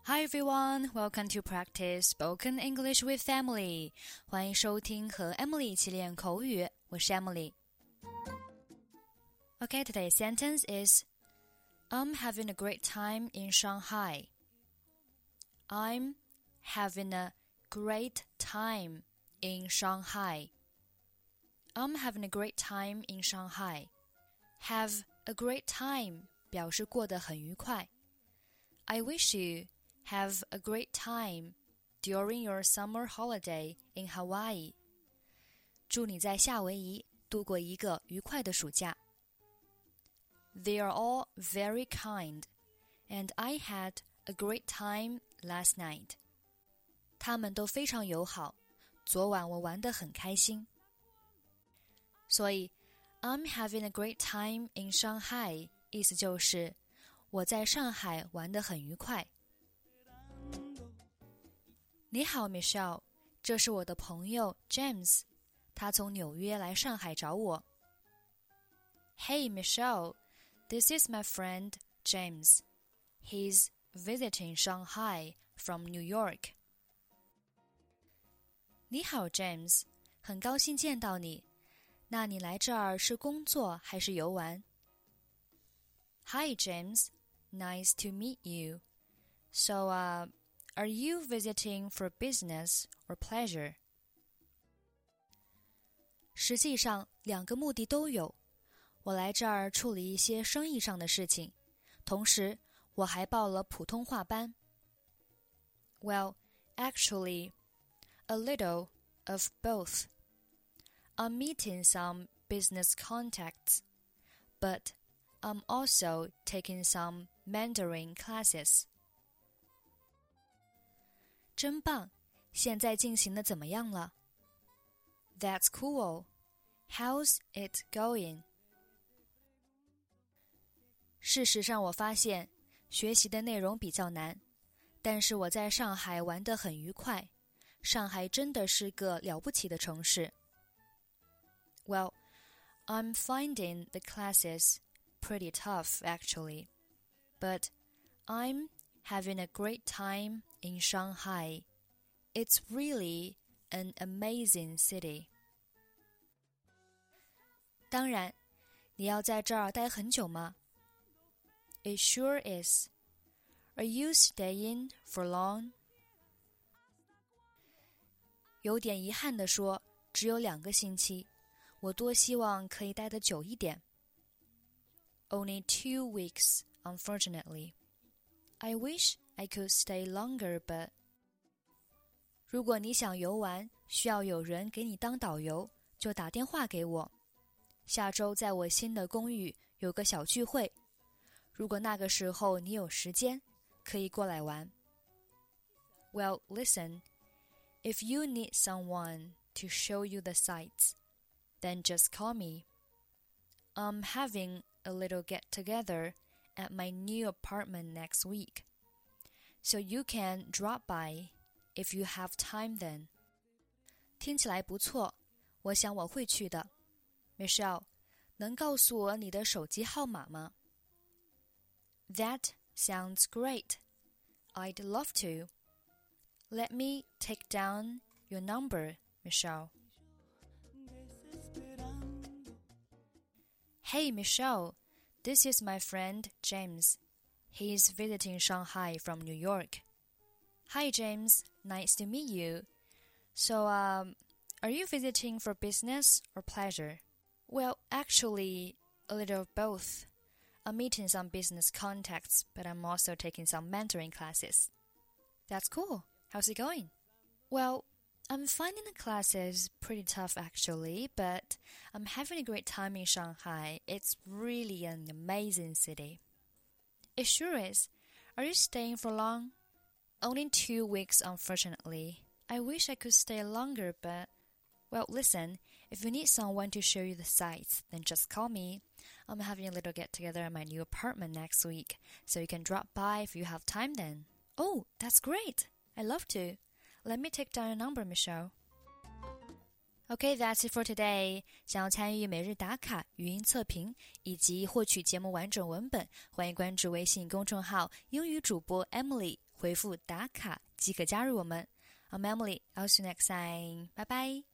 Hi everyone, welcome to practice spoken English with Emily. 欢迎收听和 Emily 一起练口语，我是 Emily. Okay, today's sentence is I'm having a great time in Shanghai. I'm having a great time in Shanghai. I'm having a great time in Shanghai. Have a great time 表示过得很愉快。I wish you have a great time during your summer holiday in Hawaii. 祝你在夏威夷度过一个愉快的暑假。They are all very kind, and I had a great time last night. 他们都非常友好，昨晚我玩得很开心。所以 I'm having a great time in Shanghai 意思就是我在上海玩得很愉快。你好 Michelle， 这是我的朋友 James， 他从纽约来上海找我。Hey Michelle, this is my friend James. He's visiting Shanghai from New York. 你好 James， 很高兴见到你。那你来这儿是工作还是游玩？ Hi James, nice to meet you. So, are you visiting for business or pleasure? 实际上，两个目的都有。我来这儿处理一些生意上的事情，同时我还报了普通话班。Well, actually, a little of both. I'm meeting some business contacts, but I'm also taking some Mandarin classes. 真棒，现在进行的怎么样了？ That's cool. How's it going? 事实上我发现学习的内容比较难，但是我在上海玩得很愉快。上海真的是个了不起的城市。Well, I'm finding the classes pretty tough actually, but I'm having a great time in Shanghai. It's really an amazing city. 当然，你要在这儿待很久吗？ It sure is. Are you staying for long? 有点遗憾地说，只有2个星期。我多希望可以待得久一点。Only 2 weeks, unfortunately. I wish I could stay longer, but... 如果你想游玩，需要有人给你当导游，就打电话给我。下周在我新的公寓有个小聚会，如果那个时候你有时间，可以过来玩。Well, listen, if you need someone to show you the sights, then just call me. I'm having a little get-together at my new apartment next week, so you can drop by if you have time then. 听起来不错，我想我会去的。Michelle, 能告诉我你的手机号码吗？ That sounds great. I'd love to. Let me take down your number, Michelle. Hey Michelle, this is my friend James. He's visiting Shanghai from New York. Hi James, nice to meet you. So, are you visiting for business or pleasure? Well, actually, a little of both. I'm meeting some business contacts, but I'm also taking some Mandarin classes. That's cool. How's it going? Well, I'm finding the classes pretty tough actually, but I'm having a great time in Shanghai. It's really an amazing city. It sure is. Are you staying for long? Only 2 weeks, unfortunately. I wish I could stay longer, but... Well, listen, if you need someone to show you the sights, then just call me. I'm having a little get-together at my new apartment next week, so you can drop by if you have time then. Oh, that's great. I'd love to. Let me take down your number, Michelle. Okay, that's it for today. 想要参与每日打卡、语音测评以及获取节目完整文本，欢迎关注微信公众号英语主播 Emily 回复打卡即可加入我们。I'm Emily, I'll see you next time. 拜拜。